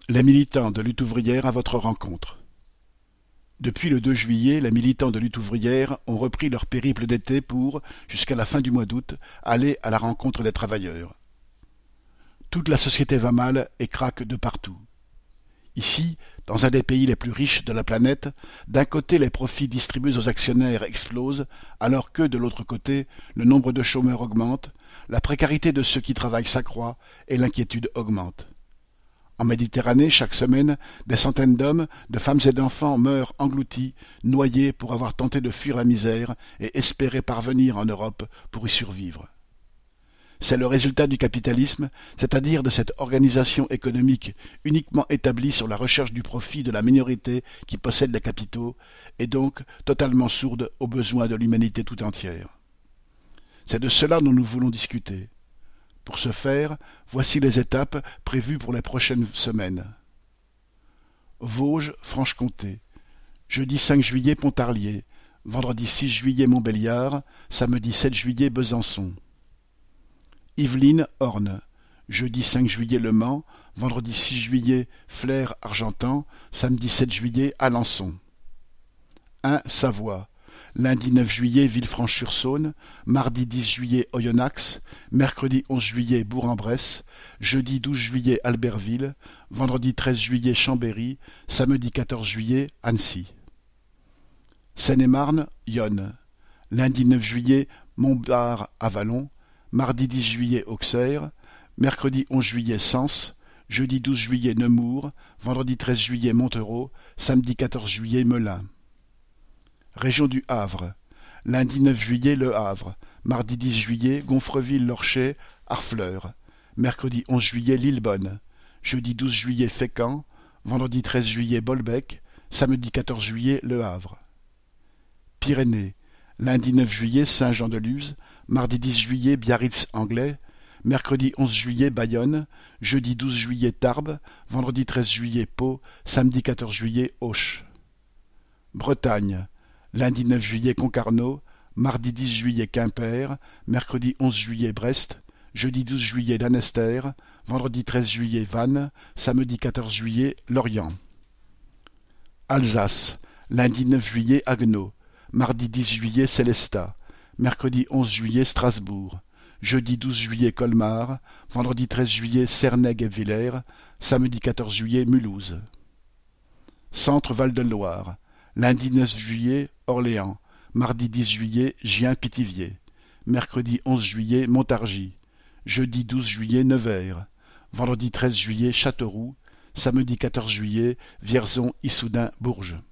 Les militants de lutte ouvrière à votre rencontre. Depuis le 2 juillet, les militants de lutte ouvrière ont repris leur périple d'été pour, jusqu'à la fin du mois d'août, aller à la rencontre des travailleurs. Toute la société va mal et craque de partout. Ici, dans un des pays les plus riches de la planète, d'un côté les profits distribués aux actionnaires explosent, alors que, de l'autre côté, le nombre de chômeurs augmente, la précarité de ceux qui travaillent s'accroît et l'inquiétude augmente. En Méditerranée, chaque semaine, des centaines d'hommes, de femmes et d'enfants meurent engloutis, noyés pour avoir tenté de fuir la misère et espérer parvenir en Europe pour y survivre. C'est le résultat du capitalisme, c'est-à-dire de cette organisation économique uniquement établie sur la recherche du profit de la minorité qui possède les capitaux, et donc totalement sourde aux besoins de l'humanité tout entière. C'est de cela dont nous voulons discuter. Pour ce faire, voici les étapes prévues pour les prochaines semaines. Vosges, Franche-Comté. Jeudi 5 juillet, Pontarlier. Vendredi 6 juillet, Montbéliard. Samedi 7 juillet, Besançon. Yvelines, Orne. Jeudi 5 juillet, Le Mans. Vendredi 6 juillet, Flers, Argentan. Samedi 7 juillet, Alençon. 1. Savoie. Lundi 9 juillet, Villefranche-sur-Saône, mardi 10 juillet, Oyonnax, mercredi 11 juillet, Bourg-en-Bresse, jeudi 12 juillet, Albertville, vendredi 13 juillet, Chambéry, samedi 14 juillet, Annecy. Seine-et-Marne, Yonne. Lundi 9 juillet, Montbard-Avallon, mardi 10 juillet, Auxerre, mercredi 11 juillet, Sens, jeudi 12 juillet, Nemours, vendredi 13 juillet, Montereau, samedi 14 juillet, Melun. Région du Havre. Lundi 9 juillet, Le Havre. Mardi 10 juillet, Gonfreville-Lorchet, Harfleur. Mercredi 11 juillet, Lillebonne. Jeudi 12 juillet, Fécamp. Vendredi 13 juillet, Bolbec. Samedi 14 juillet, Le Havre. Pyrénées. Lundi 9 juillet, Saint-Jean-de-Luz. Mardi 10 juillet, Biarritz-Anglais. Mercredi 11 juillet, Bayonne. Jeudi 12 juillet, Tarbes. Vendredi 13 juillet, Pau. Samedi 14 juillet, Auch. Bretagne. Lundi 9 juillet, Concarneau, mardi 10 juillet, Quimper, mercredi 11 juillet, Brest, jeudi 12 juillet, Lanester, vendredi 13 juillet, Vannes, samedi 14 juillet, Lorient. Alsace. Lundi 9 juillet, Haguenau, mardi 10 juillet, Sélestat, mercredi 11 juillet, Strasbourg, jeudi 12 juillet, Colmar, vendredi 13 juillet, Cernay-et-Villers, samedi 14 juillet, Mulhouse. Centre-Val de Loire. Lundi 9 juillet, Orléans. Mardi 10 juillet, Gien-Pithiviers. Mercredi 11 juillet, Montargis. Jeudi 12 juillet, Nevers. Vendredi 13 juillet, Châteauroux. Samedi 14 juillet, Vierzon-Issoudun-Bourges.